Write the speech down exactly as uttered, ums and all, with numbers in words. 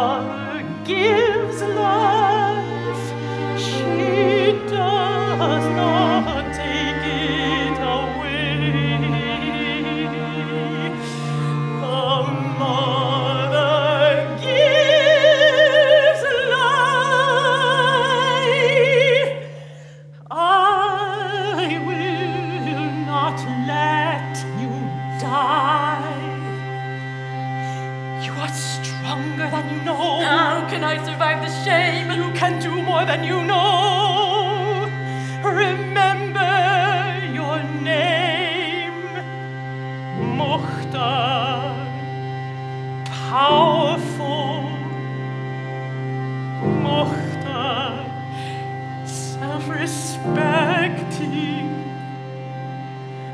mother gives life, she does not take it away. The mother gives life. I will not let you die. You are stronger than you know. How can I survive the shame? You can do more than you know.